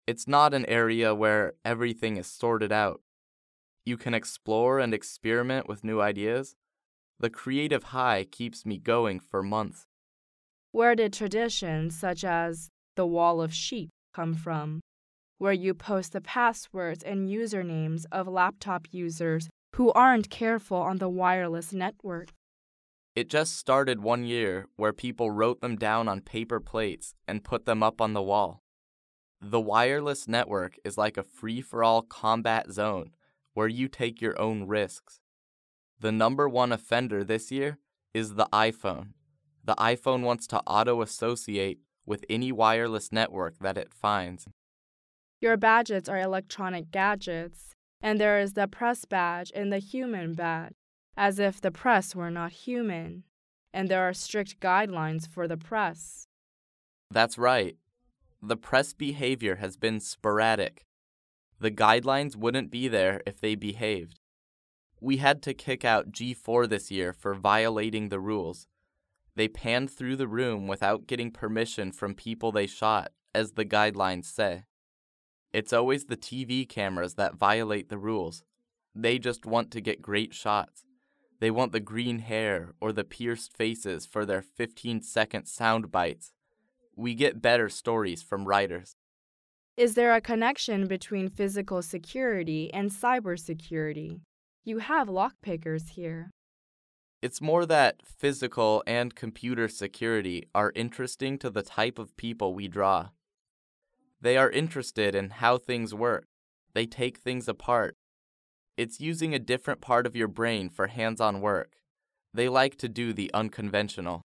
It's not an area where everything is sorted out. You can explore and experiment with new ideas. The creative high keeps me going for months. Where did traditions such as the Wall of Sheep come from, where you post the passwords and usernames of laptop users who aren't careful on the wireless network? It just started one year where people wrote them down on paper plates and put them up on the wall. The wireless network is like a free-for-all combat zone where you take your own risks. The number one offender this year is the iPhone. The iPhone wants to auto-associate with any wireless network that it finds. Your badges are electronic gadgets, and there is the press badge and the human badge, as if the press were not human, and there are strict guidelines for the press. That's right. The press behavior has been sporadic. The guidelines wouldn't be there if they behaved. We had to kick out G4 this year for violating the rules. They panned through the room without getting permission from people they shot, as the guidelines say. It's always the TV cameras that violate the rules. They just want to get great shots. They want the green hair or the pierced faces for their 15-second sound bites. We get better stories from writers. Is there a connection between physical security and cybersecurity? You have lockpickers here. It's more that physical and computer security are interesting to the type of people we draw. They are interested in how things work. They take things apart. It's using a different part of your brain for hands-on work. They like to do the unconventional.